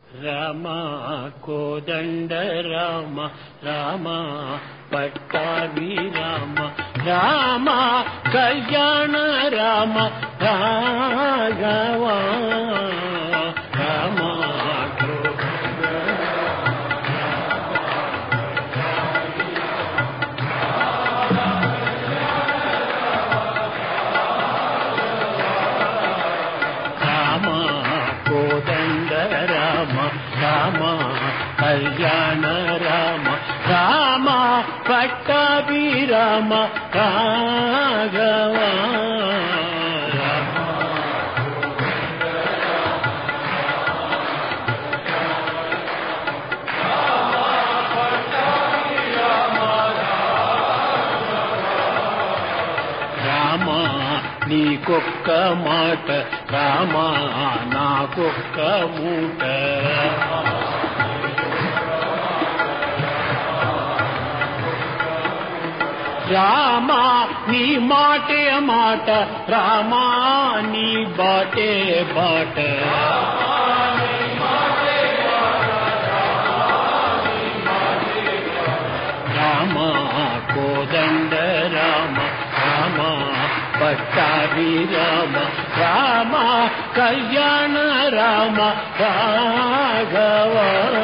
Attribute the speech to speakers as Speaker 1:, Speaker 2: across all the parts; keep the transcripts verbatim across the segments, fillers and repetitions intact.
Speaker 1: రామ కోదండ రామ రామ పట్టాభి రామ రామ కళ్యాణ రామ రాఘవ రామ కోదండ రామ రామ కళ్యాణ రామ రామ పట్టాభి రామ రాఘవ రామ నీకొక్క మాట రామ నాకొక్క మూట రామ నీ మాటే మాట రామ నీ బాటే బాట రామ కోదండ రామ రామ పట్టాభి రామ రామ కళ్యాణ రామ రాఘవ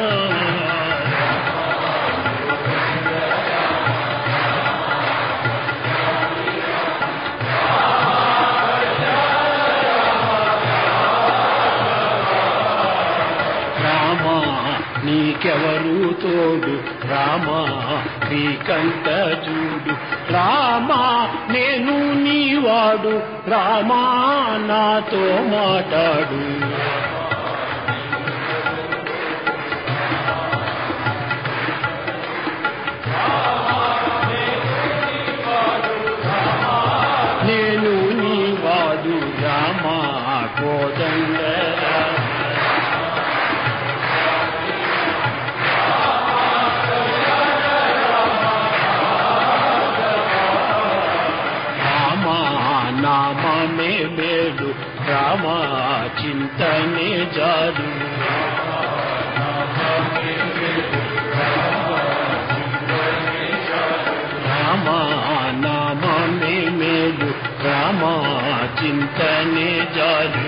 Speaker 1: రామ నీకెవరు తోడు రామ నీకంట చూడు రామ నేను నీవాడు రామ నాతో మాట్లాడు నేను నీవాడు రామ కోదండ నామే మేలు రామ చింతనే జాదు రామ నామే మేలు రామ చింతనే జాదు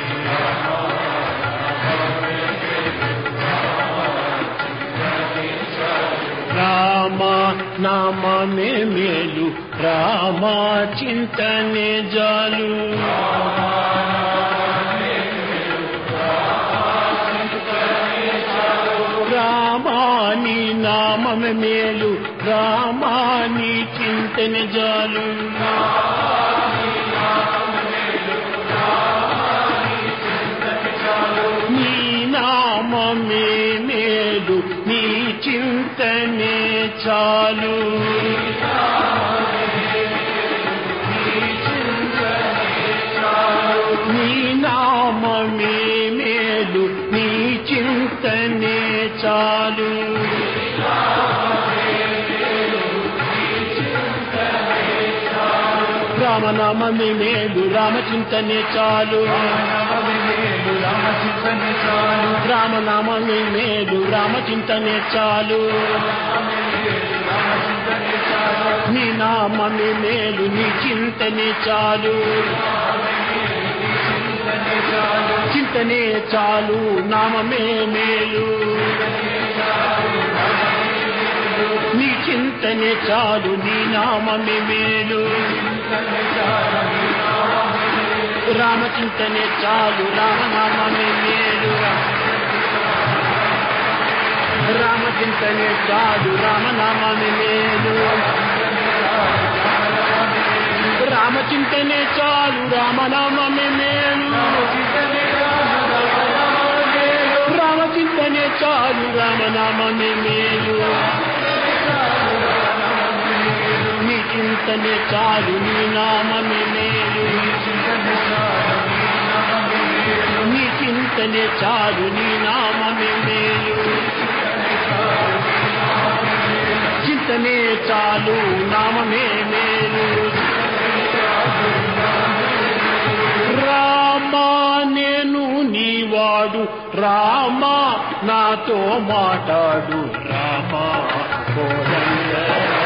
Speaker 1: రామ నామే మేలు రామ చింతనే జాలు రామాని నామమే మేలు రామాని చింతనే జాలు నీ నామమే మేలు నీ చింతనే చాలు నీ నామమే మేలు నీ చింతనే చాలు రామనామమే మేలు రామచింతనే చాలు రామనామమే మేలు రామచింతనే చాలు నీ నామమే మేలు నీ చింతనే చాలు చింతనే చాలు నామమే మేలు నీ చింతనే చాలు నీ నామమే మేలు రామచింతనే చాలు రామనామమే మేలు రామచింతనే చాలు రామనామమే మేలు రామచింతనే చాలు రామనామమే మేలు రామచింతనే చాలు రామనామమే మేలు నీ చింతనే చాలు నీ నామమే మేలు నీ చింతనే చాలు నీ నామమే మేలు చింతనే చాలు నామమే మేలు రామ నేను నీవాడు రామా నాతో మాట్లాడు రామా కోదండ